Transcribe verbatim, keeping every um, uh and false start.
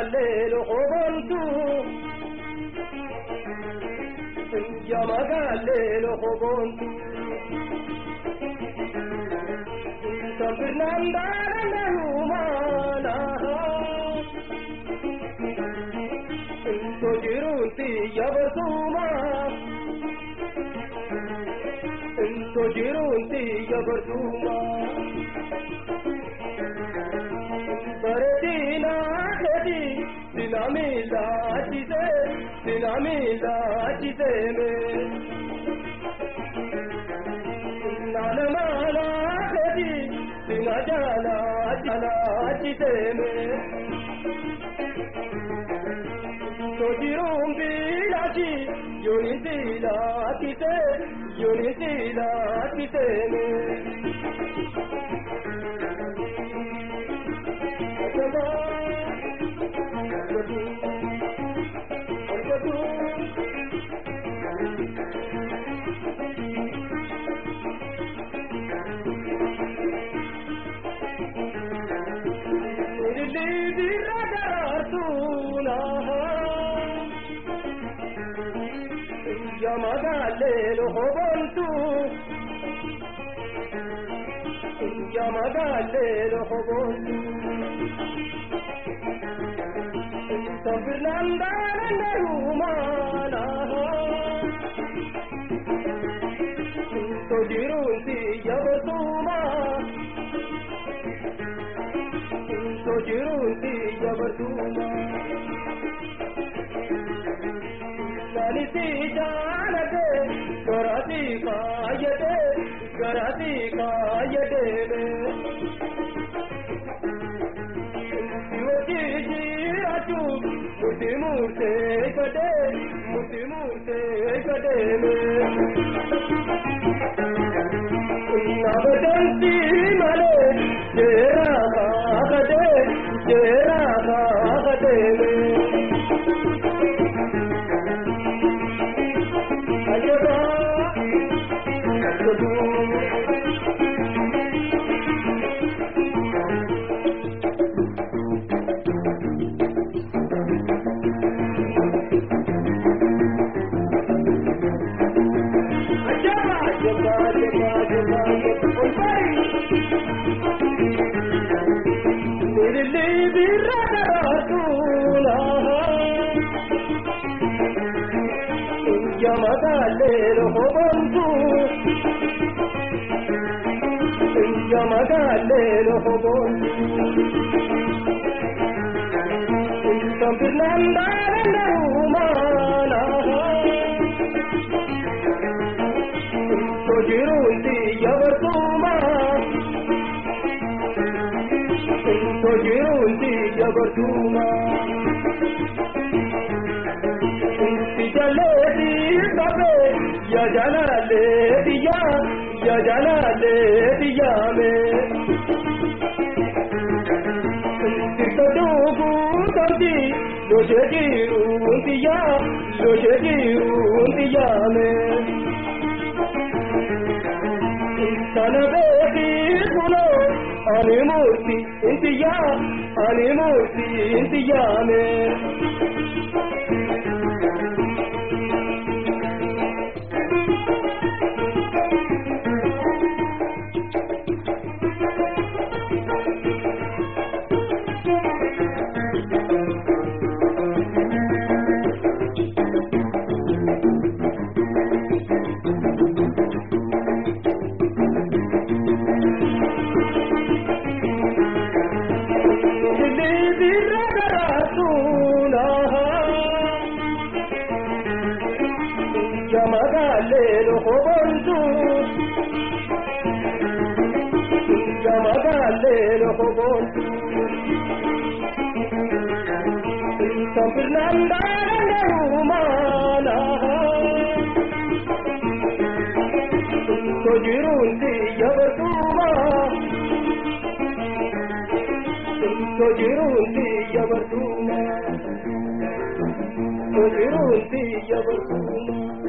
magallelo hobontu ya magallelo hobontu Sampirnanda Nandahumana Sojirunti Yabarsuma Sojirunti Yabarsuma Baratina Hedi Dinamila Chise Dinamila Chise Me Nanamala Hedi Dinajala Jala Chise Me Sojirunti Lachi Yunisila Chise Yunisila Chise Me Magallelo hobontu Ya magallelo hobontu Sampirnanda Nandahumana Sojirunti Yabarsuma Sojirunti Yabarsuma Nalisi janate Garati kayate Garati kayate Sivaji jiratu Muti murte kade Muti murte kade Navadanti male Jera kade Jera kade Magallelo hobontu Ya magallelo hobontu Sampirnanda Nandahumana Sojirunti Yabarsuma Sojirunti Yabarsuma Jaledi babe ya jaledi ya ya jaledi ya me Sitodugu tardi lo jegirundi ya lo jegirundi ya me Sanabedi kulo animurti intiya animurti intiya me Magallelo hobontu Ya magallelo hobontu Sampirnanda Nandahumana Sojirunti Yabarsuma Sojirunti Yabarsuma Sojirunti Yabarsuma